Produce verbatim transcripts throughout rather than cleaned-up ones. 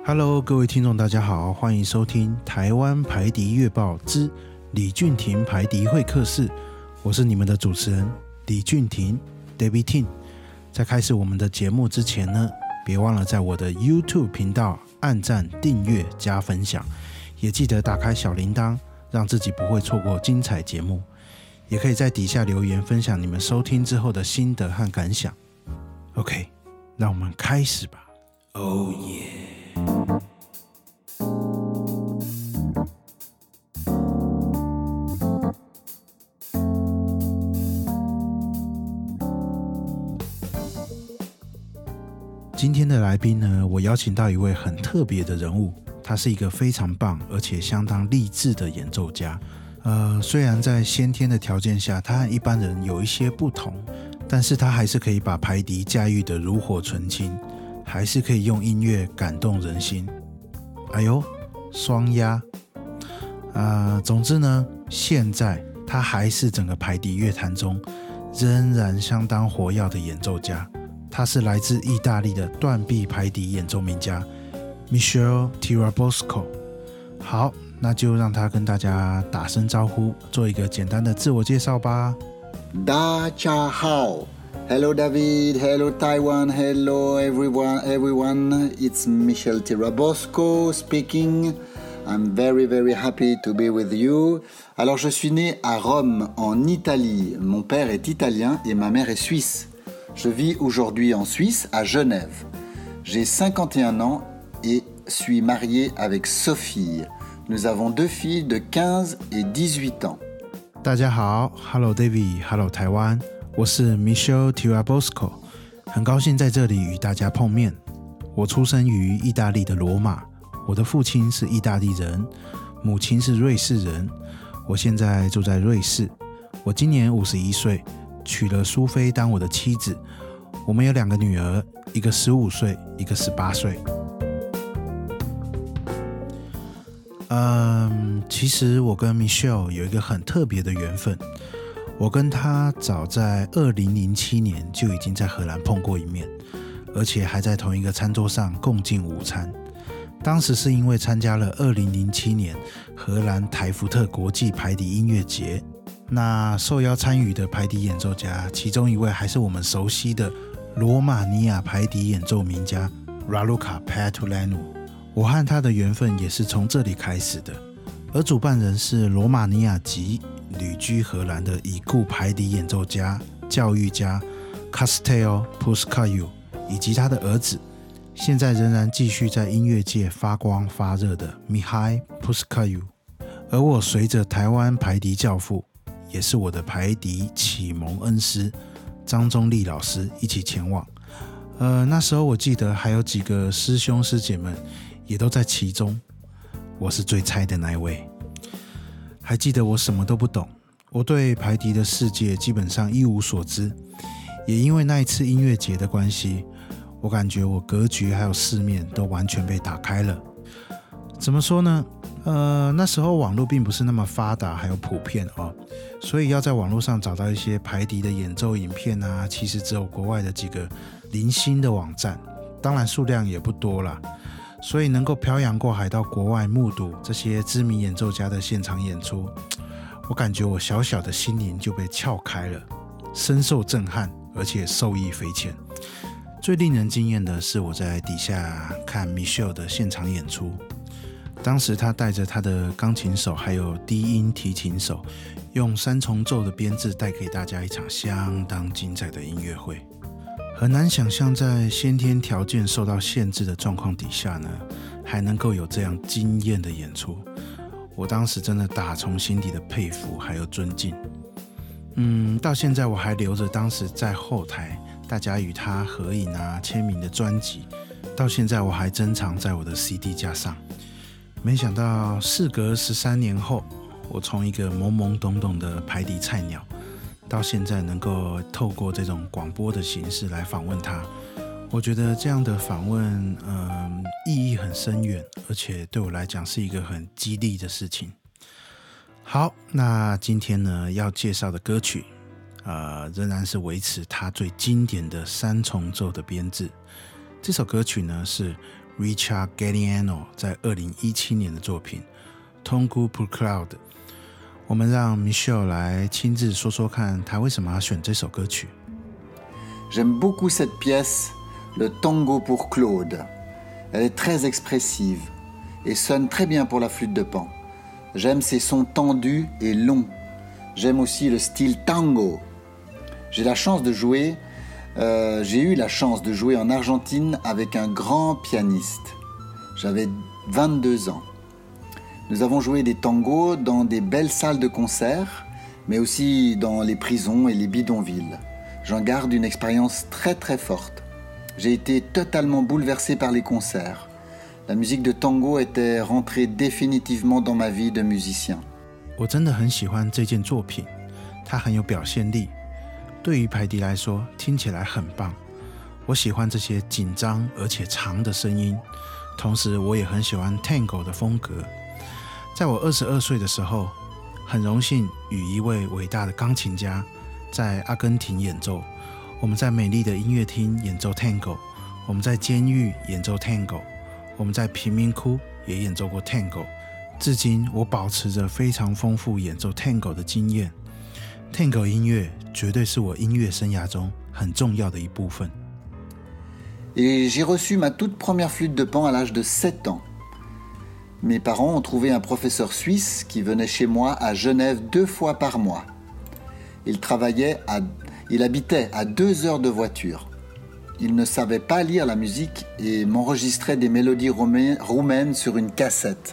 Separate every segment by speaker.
Speaker 1: Hello， 各位听众大家好，欢迎收听台湾排笛乐报之李俊廷排笛会客室，我是你们的主持人李俊廷 David Ting。 在开始我们的节目之前呢，别忘了在我的 YouTube 频道按赞、订阅、加分享，也记得打开小铃铛，让自己不会错过精彩节目。也可以在底下留言分享你们收听之后的心得和感想。 OK， 让我们开始吧。 Oh yeah，今天的来宾呢，我邀请到一位很特别的人物，他是一个非常棒而且相当励志的演奏家。呃，虽然在先天的条件下，他和一般人有一些不同，但是他还是可以把排笛驾驭得炉火纯青，还是可以用音乐感动人心。哎呦，双押。呃，总之呢，现在他还是整个排笛乐坛中仍然相当活跃的演奏家。他是来自意大利的断臂排笛演奏名家 Michele Tirabosco。 好，那就让他跟大家打声招呼，做一个简单的自我介绍吧。
Speaker 2: 大家好， Hello David, Hello Taiwan, Hello everyone, everyone. It's Michele Tirabosco speaking. I'm very very happy to be with you. Alors je suis né à Rome en Italie. Mon père est italien et ma mère est suisse.Je vis aujourd'hui en Suisse, à Genève. J'ai cinquante et un ans et suis marié avec Sophie. Nous avons deux filles de quinze et dix-huit ans.
Speaker 1: 大家好 ，Hello David, Hello 台湾，我是 Michele Tirabosco， 很高兴在这里与大家碰面。我出生于意大利的罗马，我的父亲是意大利人，母亲是瑞士人。我现在住在瑞士，我今年五十一岁。娶了苏菲当我的妻子，我们有两个女儿，一个十五岁，一个十八岁。嗯，其实我跟 Michele 有一个很特别的缘分，我跟她早在二零零七年就已经在荷兰碰过一面，而且还在同一个餐桌上共进午餐。当时是因为参加了二零零七年荷兰台福特国际排笛音乐节，那受邀参与的排笛演奏家，其中一位还是我们熟悉的罗马尼亚排笛演奏名家 Raluca Petulanu。 我和他的缘分也是从这里开始的，而主办人是罗马尼亚籍旅居荷兰的已故排笛演奏家、教育家 Castell Pușcău 以及他的儿子，现在仍然继续在音乐界发光发热的 Mihai Pușcău。 而我随着台湾排笛教父，也是我的排笛启蒙恩师张宗立老师一起前往。呃，那时候我记得还有几个师兄师姐们也都在其中，我是最菜的那一位。还记得我什么都不懂，我对排笛的世界基本上一无所知，也因为那一次音乐节的关系，我感觉我格局还有世面都完全被打开了。怎么说呢？呃，那时候网络并不是那么发达还有普遍哦，所以要在网络上找到一些排笛的演奏影片啊，其实只有国外的几个零星的网站，当然数量也不多啦。所以能够漂洋过海到国外目睹这些知名演奏家的现场演出，我感觉我小小的心灵就被撬开了，深受震撼，而且受益匪浅。最令人惊艳的是我在底下看 Michele 的现场演出，当时他带着他的钢琴手还有低音提琴手，用三重奏的编制带给大家一场相当精彩的音乐会。很难想象在先天条件受到限制的状况底下呢，还能够有这样惊艳的演出。我当时真的打从心底的佩服还有尊敬。嗯，到现在我还留着当时在后台大家与他合影啊签名的专辑，到现在我还珍藏在我的 C D 架上。没想到事隔十三年后，我从一个懵懵懂懂的排笛菜鸟，到现在能够透过这种广播的形式来访问他，我觉得这样的访问、呃、意义很深远，而且对我来讲是一个很激励的事情。好，那今天呢要介绍的歌曲、呃、仍然是维持他最经典的三重奏的编制。这首歌曲呢是 Richard Galliano 在二零一七年的作品 Tango pour Claude。 我们让 Michel 来亲自说说看他为什么要选这首歌曲。
Speaker 2: J'aime beaucoup cette pièce, le Tango pour Claude. Elle est très expressive et sonne très bien pour la flûte de Pan. J'aime ses sons tendus et longs. J'aime aussi le style tango. J'ai la chance de jouer, euh, j'ai eu la chance de jouer en Argentine avec un grand pianiste. J'avais vingt-deux ans. Nous avons joué des tangos dans des belles salles de concert, mais aussi dans les prisons et les bidonvilles. J'en garde une expérience très très forte. J'ai été totalement bouleversé par les concerts. La musique de tango était rentrée définitivement dans ma vie de musicien.
Speaker 1: 我真的很喜欢这件作品，它很有表现力。对于排笛来说，听起来很棒。我喜欢这些紧张而且长的声音，同时我也很喜欢 Tango 的风格。在我二十二岁的时候，很荣幸与一位伟大的钢琴家在阿根廷演奏。我们在美丽的音乐厅演奏 Tango， 我们在监狱演奏 Tango， 我们在贫民窟也演奏过 Tango。 至今我保持着非常丰富演奏 Tango 的经验。 Tango 音乐绝对是我音乐生涯中很重要的一部分。
Speaker 2: Et j'ai reçu ma toute première flûte de Pan à l'âge de sept ans. Mes parents ont trouvé un professeur suisse qui venait chez moi à Genève deux fois par mois. Il travaillait à, il habitait à deux heures de voiture. Il ne savait pas lire la musique et m'enregistrait des mélodies roumaines sur une cassette.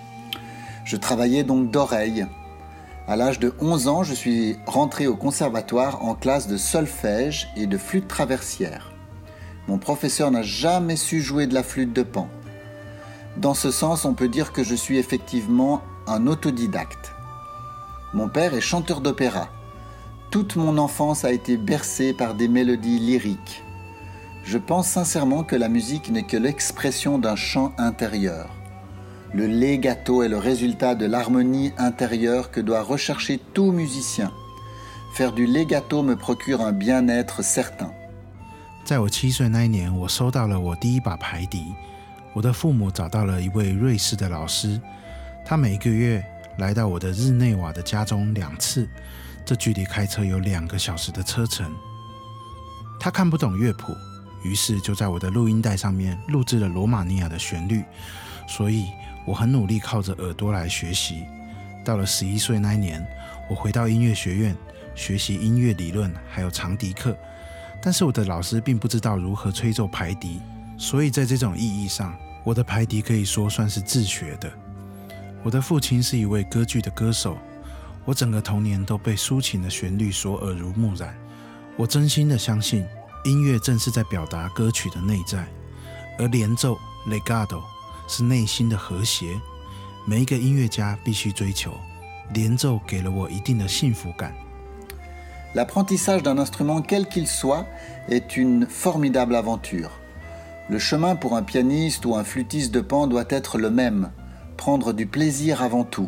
Speaker 2: Je travaillais donc d'oreille. À l'âge de onze ans, je suis rentré au conservatoire en classe de solfège et de flûte traversière. Mon professeur n'a jamais su jouer de la flûte de Pan. Dans ce sens, on peut dire que je suis effectivement un autodidacte. Mon père est chanteur d'opéra. Toute mon enfance a été bercée par des mélodies lyriques. Je pense sincèrement que la musique n'est que l'expression d'un chant intérieur. Le legato est le résultat de l'harmonie intérieure que doit rechercher tout musicien. Faire du legato me procure un bien-être certain.
Speaker 1: 在我七岁那一年，我收到了我第一把排笛。我的父母找到了一位瑞士的老师，他每个月来到我的日内瓦的家中两次，这距离开车有两个小时的车程。他看不懂乐谱，于是就在我的录音带上面录制了罗马尼亚的旋律，所以我很努力靠着耳朵来学习。到了十一岁那一年，我回到音乐学院学习音乐理论还有长笛课，但是我的老师并不知道如何吹奏排笛，所以在这种意义上，我的排笛可以说算是自学的。我的父亲是一位歌剧的歌手，我整个童年都被抒情的旋律所耳濡目染。我真心的相信，音乐正是在表达歌曲的内在，而连奏 legato 是内心的和谐。每一个音乐家必须追求。连奏给了我一定的幸福感。
Speaker 2: L'apprentissage d'un instrument quel qu'il soit est une formidable aventure. Le chemin pour un pianiste ou un flûtiste de Pan doit être le même, prendre du plaisir avant tout.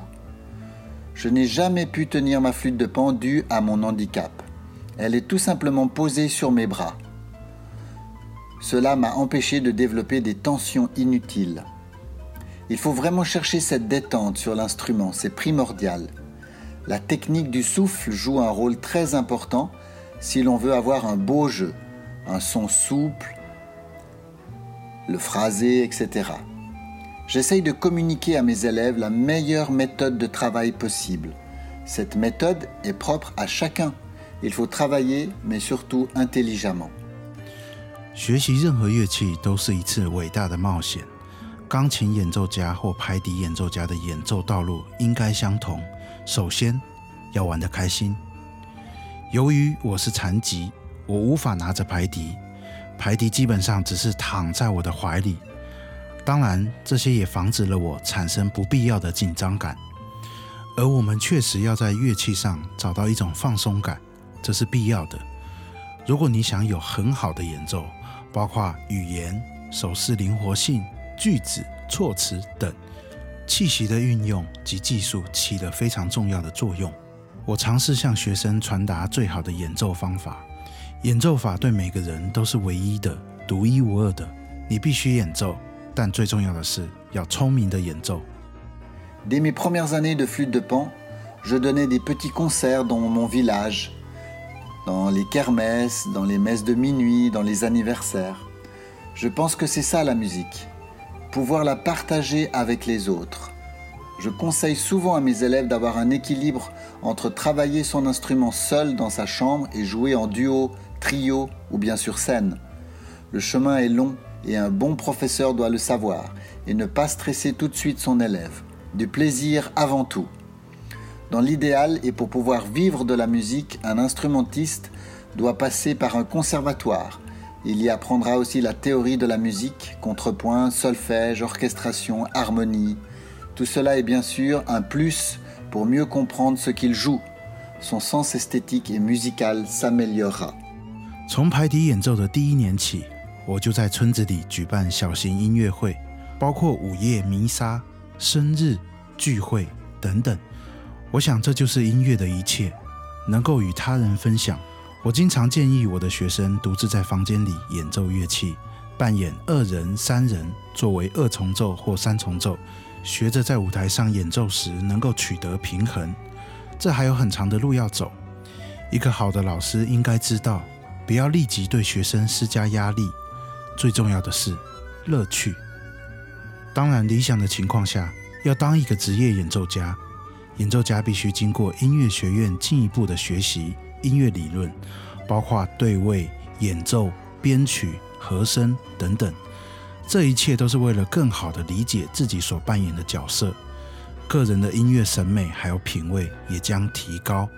Speaker 2: Je n'ai jamais pu tenir ma flûte de Pan due à mon handicap. Elle est tout simplement posée sur mes bras. Cela m'a empêché de développer des tensions inutiles. Il faut vraiment chercher cette détente sur l'instrument, c'est primordial. La technique du souffle joue un rôle très important si l'on veut avoir un beau jeu, un son souple, le phrasé, et cetera. J'essaye de communiquer à mes élèves la meilleure méthode de travail possible. Cette méthode est propre à chacun. Il faut travailler, mais surtout intelligemment.
Speaker 1: 学习任何乐器都是一次伟大的冒险。钢琴演奏家或排笛演奏家的演奏道路应该相同。首先，要玩得开心。由于我是残疾，我无法拿着排笛，排笛基本上只是躺在我的怀里。当然，这些也防止了我产生不必要的紧张感。而我们确实要在乐器上找到一种放松感，这是必要的。如果你想有很好的演奏，包括语言、手势灵活性、句子、措辞等，气息的运用及技术起了非常重要的作用。我尝试向学生传达最好的演奏方法。演奏法对每个人都是唯一的、独一无二的。你必须演奏， 但最重要的是要聪明的演奏。
Speaker 2: Dès mes premières années de flûte de Pan, je donnais des petits concerts dans mon village, dans les kermesses, dans les messes de minuit, dans les anniversaires. Je pense que c'est ça la musique, pouvoir la partager avec les autres. Je conseille souvent à mes élèves d'avoir un équilibre entre travailler son instrument seul dans sa chambre et jouer en duo, trio ou bien sur scène. Le chemin est long et un bon professeur doit le savoir et ne pas stresser tout de suite son élève. Du plaisir avant tout. Dans l'idéal et pour pouvoir vivre de la musique, un instrumentiste doit passer par un conservatoire. Il y apprendra aussi la théorie de la musique, contrepoint, solfège, orchestration, harmonie. Tout cela est bien sûr un plus pour mieux comprendre ce qu'il joue. Son sens esthétique et musical s'améliorera.
Speaker 1: 从排笛演奏的第一年起，我就在村子里举办小型音乐会，包括午夜弥撒、生日、聚会等等。我想这就是音乐的一切，能够与他人分享。我经常建议我的学生独自在房间里演奏乐器，扮演二人、三人，作为二重奏或三重奏，学着在舞台上演奏时能够取得平衡。这还有很长的路要走。一个好的老师应该知道，不要立即对学生施加压力，最重要的是乐趣。当然，理想的情况下，要当一个职业演奏家，演奏家必须经过音乐学院进一步的学习音乐理论，包括对位、演奏、编曲、和声等等。这一切都是为了更好地理解自己所扮演的角色，个人的音乐审美还有品味也将提高。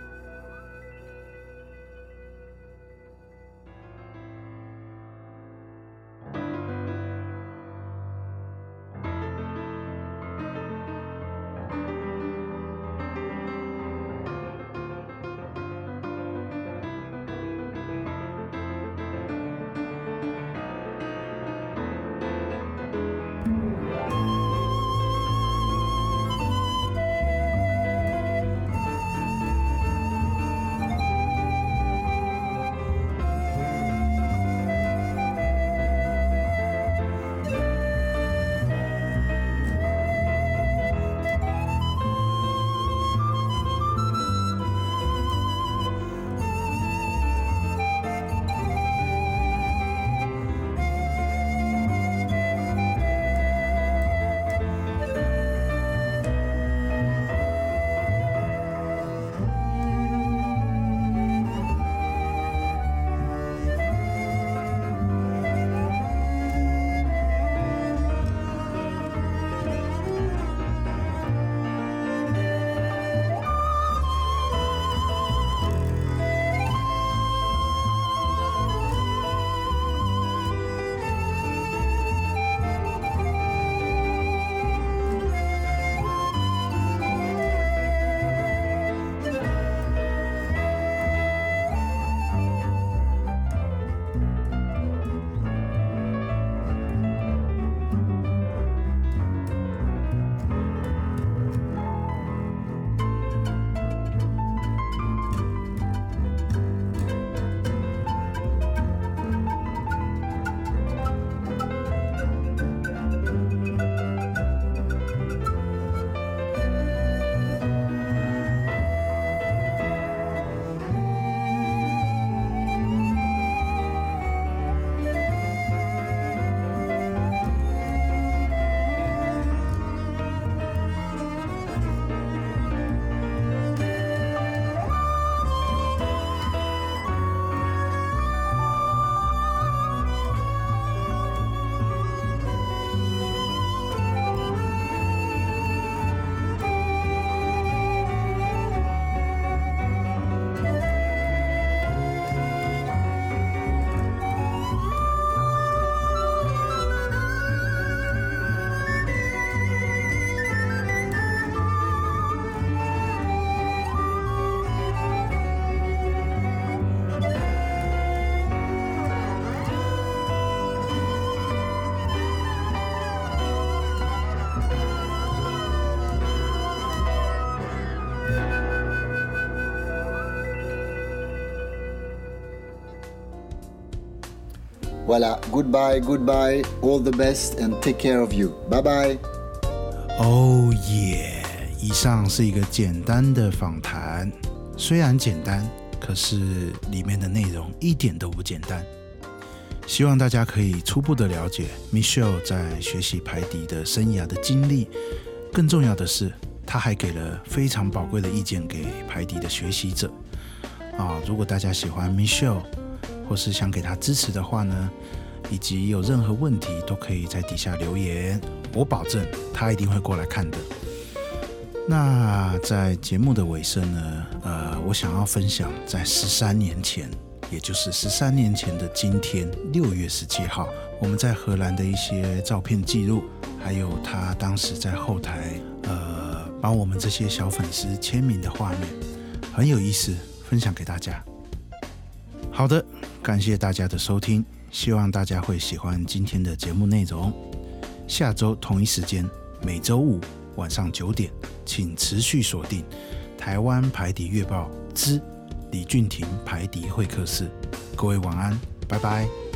Speaker 2: Voilà, goodbye, goodbye, all the best and take care of you. Bye bye.
Speaker 1: Oh yeah， 以上是一个简单的访谈，虽然简单，可是里面的内容一点都不简单。希望大家可以初步的了解 Michelle 在学习排笛的生涯的经历，更重要的是，他还给了非常宝贵的意见给排笛的学习者。啊，如果大家喜欢 Michelle，或是想给他支持的话呢，以及有任何问题都可以在底下留言，我保证他一定会过来看的。那在节目的尾声呢，呃，我想要分享在十三年前，也就是十三年前的今天六月十七号，我们在荷兰的一些照片记录，还有他当时在后台呃帮我们这些小粉丝签名的画面，很有意思，分享给大家。好的，感谢大家的收听，希望大家会喜欢今天的节目内容。下周同一时间，每周五晚上九点，请持续锁定台湾排笛月报之李俊廷排笛会客室。各位晚安，拜拜。